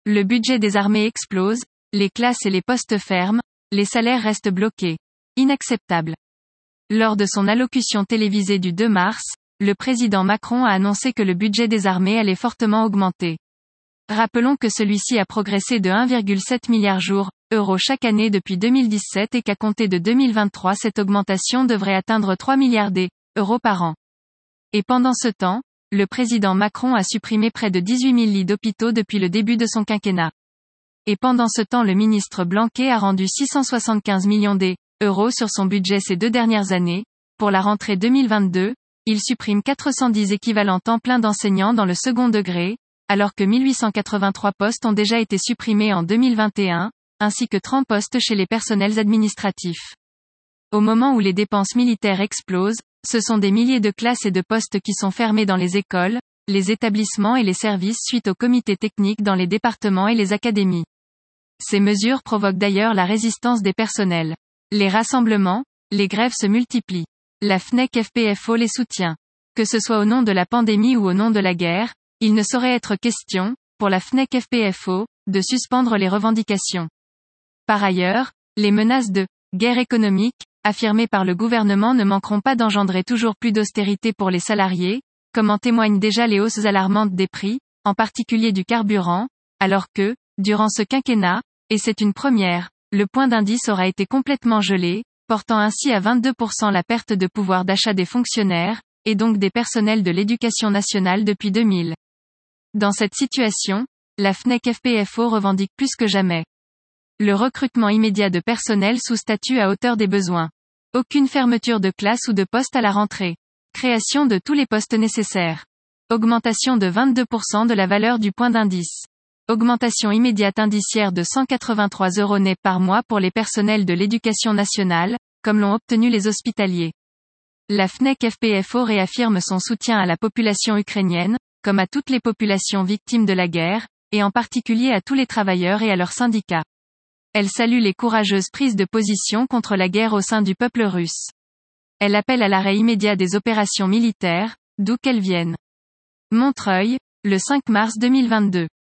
Le budget des armées explose, les classes et les postes ferment, les salaires restent bloqués. Inacceptable. Lors de son allocution télévisée du 2 mars, le président Macron a annoncé que le budget des armées allait fortement augmenter. Rappelons que celui-ci a progressé de 1,7 milliard d'euros chaque année depuis 2017 et qu'à compter de 2023 cette augmentation devrait atteindre 3 milliards d'euros par an. Et pendant ce temps, le président Macron a supprimé près de 18 000 lits d'hôpitaux depuis le début de son quinquennat. Et pendant ce temps le ministre Blanquer a rendu 675 millions d'euros sur son budget ces 2 dernières années. Pour la rentrée 2022, il supprime 410 équivalents temps plein d'enseignants dans le second degré, alors que 1883 postes ont déjà été supprimés en 2021, ainsi que 30 postes chez les personnels administratifs. Au moment où les dépenses militaires explosent, ce sont des milliers de classes et de postes qui sont fermés dans les écoles, les établissements et les services suite aux comités techniques dans les départements et les académies. Ces mesures provoquent d'ailleurs la résistance des personnels. Les rassemblements, les grèves se multiplient. La FNEC-FPFO les soutient. Que ce soit au nom de la pandémie ou au nom de la guerre, il ne saurait être question, pour la FNEC-FPFO, de suspendre les revendications. Par ailleurs, les menaces de « guerre économique » affirmées par le gouvernement ne manqueront pas d'engendrer toujours plus d'austérité pour les salariés, comme en témoignent déjà les hausses alarmantes des prix, en particulier du carburant, alors que, durant ce quinquennat, et c'est une première, le point d'indice aura été complètement gelé, portant ainsi à 22% la perte de pouvoir d'achat des fonctionnaires, et donc des personnels de l'éducation nationale depuis 2000. Dans cette situation, la FNEC-FPFO revendique plus que jamais le recrutement immédiat de personnel sous statut à hauteur des besoins. Aucune fermeture de classe ou de poste à la rentrée. Création de tous les postes nécessaires. Augmentation de 22% de la valeur du point d'indice. Augmentation immédiate indiciaire de 183 € net par mois pour les personnels de l'éducation nationale, comme l'ont obtenu les hospitaliers. La FNEC-FPFO réaffirme son soutien à la population ukrainienne, comme à toutes les populations victimes de la guerre, et en particulier à tous les travailleurs et à leurs syndicats. Elle salue les courageuses prises de position contre la guerre au sein du peuple russe. Elle appelle à l'arrêt immédiat des opérations militaires, d'où qu'elles viennent. Montreuil, le 5 mars 2022.